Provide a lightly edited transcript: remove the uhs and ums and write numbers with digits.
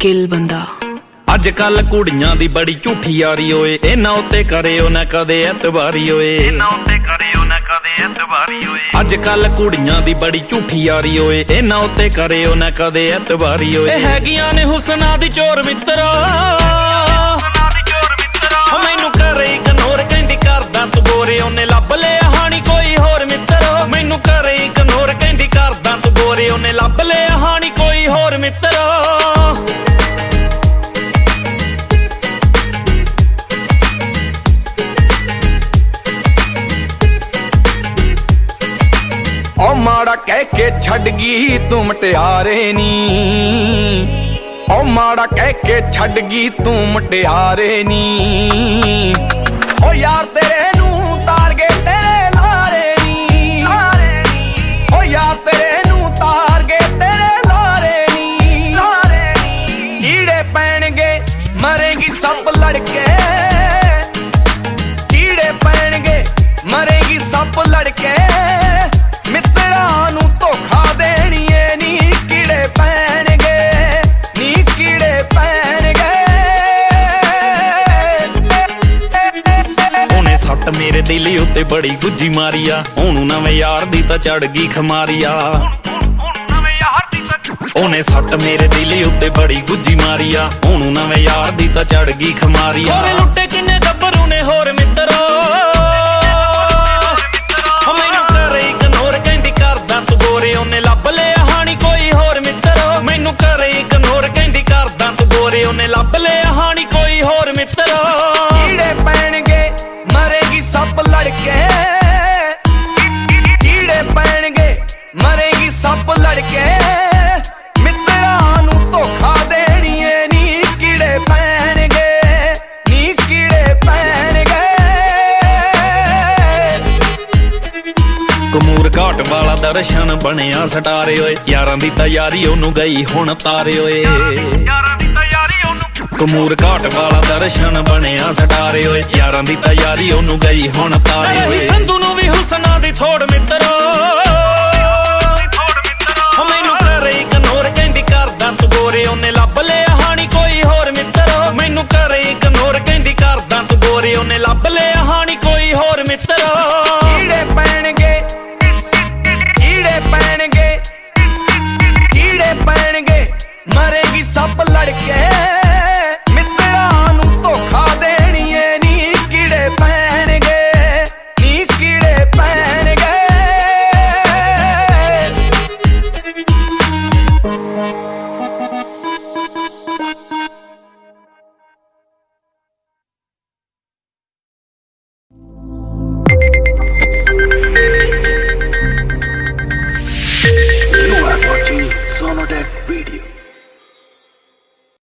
ਦਿਲ ਬੰਦਾ। ਅੱਜ ਕੱਲ ਕੁੜੀਆਂ ਦੀ ਬੜੀ ਝੂਠੀ ਯਾਰੀ ਓਏ, ਇਹਨਾਂ ਉੱਤੇ ਕਰਿਓ ਨਾ ਕਦੇ ਐਤਬਾਰੀ ਓਏ, ਇਹਨਾਂ ਉੱਤੇ ਕਰਿਓ ਨਾ ਕਦੇ ਐਤਬਾਰੀ ਓਏ। ਅੱਜ ਕੱਲ ਕੁੜੀਆਂ ਦੀ ਬੜੀ ਝੂਠੀ ਯਾਰੀ ਓਏ, ਇਹਨਾਂ ਉੱਤੇ ਕਰਿਓ ਨਾ ਕਦੇ ਐਤਬਾਰੀ ਓਏ। ਇਹ ਹੈਗੀਆਂ ਨੇ ਹੁਸਨਾ ਦੀ ਚੋਰ ਮਿੱਤਰਾ, ਮੈਨੂੰ ਕਰੇ ਇਗਨੋਰ ਕਹਿੰਦੀ ਕਰਦਾ ਤੂੰ ਗੋਰੇ, ਉਹਨੇ ਲੱਭ ਲਿਆ ਹਾਣੀ ਕੋਈ ਹੋਰ ਮਿੱਤਰ। ਮੈਨੂੰ ਕਰੇ ਇਗਨੋਰ ਕਹਿੰਦੀ ਕਰਦਾ ਤੂੰ ਗੋਰੇ, ਉਹਨੇ ਲੱਭ ਲਿਆ ਹਾਣੀ ਕੋਈ ਹੋਰ ਮਿੱਤਰ। ਓ ਮਾੜਾ ਕਹਿ ਕੇ ਛੱਡ ਗਈ ਤੂੰ ਮਟਿਆਰੇ ਨੀ, ਓ ਮਾੜਾ ਕਹਿ ਕੇ ਛੱਡ ਗਈ ਤੂੰ ਮਟਿਆਰੇ ਨੀ। ਓ ਯਾਰ ਤੇਰੇ ਨੂੰ ਤਾਰ ਗਏ ਤੇਰੇ ਲਾਰੇ ਨੀ, ਓ ਯਾਰ ਤੇਰੇ ਨੂੰ ਤਾਰ ਗਏ ਤੇਰੇ ਲਾਰੇ ਨੀ। ਕੀੜੇ ਪੈਣਗੇ ਮਰੇਗੀ ਸੱਪ ਲੜਕੇ, ਕੀੜੇ ਪੈਣਗੇ ਮਰੇਗੀ ਸੱਪ ਲੜਕੇ। ਮਿੱਤਰਾਂ ਨੂੰ ਧੋਖਾ ਦੇਣੀਏ ਨੀ ਕੀੜੇ ਪੈਣਗੇ, ਨੀ ਕੀੜੇ ਪੈਣਗੇ। ਉਹਨੇ ਸੱਟ ਮੇਰੇ ਦਿਲ ਉੱਤੇ ਬੜੀ ਗੁੱਜੀ ਮਾਰੀ ਆ, ਉਹਨੂੰ ਨਵੇਂ ਯਾਰ ਦੀ ਤਾਂ ਚੜ ਗਈ ਖਮਾਰੀ ਆ। ਉਹਨੇ ਸੱਟ ਮੇਰੇ ਦਿਲ ਉੱਤੇ ਬੜੀ ਗੁੱਜੀ ਮਾਰੀ ਆ, ਉਹਨੂੰ ਨਵੇਂ ਯਾਰ ਦੀ ਤਾਂ ਚੜ ਗਈ ਖਮਾਰੀ ਆ। ਹੋਰੇ ਲੁੱਟੇ ਕਿੰਨੇ ਗੱਭਰੂ ਨੇ ਹੋਰ ਮਿੱਤਰੋ, ਉਹਨੇ ਲੱਭ ਲਿਆ ਹਾਣੀ ਕੋਈ ਹੋਰ ਮਿੱਤਰ। ਮੈਨੂੰ ਕਰੇ ਇਗਨੋਰ ਕਹਿੰਦੀ ਕਰਦਾ ਤੂੰ ਗੋਰੇ, ਉਹਨੇ ਲੱਭ ਲਿਆ ਹਾਣੀ ਕੋਈ ਹੋਰ ਮਿੱਤਰ। ਕੀੜੇ ਪੈਣਗੇ ਮਰੇਗੀ ਸੱਪ ਲੜਕੇ, ਕੀੜੇ ਪੈਣਗੇ ਮਰੇਗੀ ਸੱਪ ਲੜਕੇ। ਮਿੱਤਰਾਂ ਨੂੰ ਧੋਖਾ ਦੇਣੀਏ ਨੀ ਕੀੜੇ ਪੈਣਗੇ, ਨੀ ਕੀੜੇ ਪੈਣਗੇ। ਕਮੂਰ ਘਾਟ ਵਾਲਾ ਦਰਸ਼ਨ ਬਣਿਆ ਸਟਾਰੇ ਓਏ, ਯਾਰਾਂ ਦੀ ਤਿਆਰੀ ਉਹਨੂੰ ਗਈ ਹੁਣ ਤਾਰੇ ਓਏ। ਕਮੂਰ ਘਾਟ ਵਾਲਾ ਦਰਸ਼ਨ ਬਣਿਆ ਸਟਾਰੇ ਓਏ, ਯਾਰਾਂ ਦੀ ਤਿਆਰੀ ਉਹਨੂੰ ਗਈ ਹੁਣ ਤਾਰੇ ਓਏ। ਸੰਧੂ ਨੂੰ ਵੀ ਹੁਸਨਾ ਦੀ ਥੋੜ ਮਿੱਤਰੋ, ਮੈਨੂੰ ਕਰੇ ਇਗਨੋਰ ਕਹਿੰਦੀ ਕਰਦਾ ਤੂੰ ਗੋਰੇ, ਉਹਨੇ ਲੱਭ ਲਿਆ ਹਾਣੀ ਕੋਈ ਹੋਰ ਮਿੱਤਰ। ਮੈਨੂੰ ਕਰੇ ਇਗਨੋਰ ਕਹਿੰਦੀ ਕਰਦਾ ਤੂੰ ਗੋਰੇ, ਉਹਨੇ ਲੱਭ ਲਿਆ ਹਾਣੀ ਕੋਈ ਹੋਰ ਮਿੱਤਰ।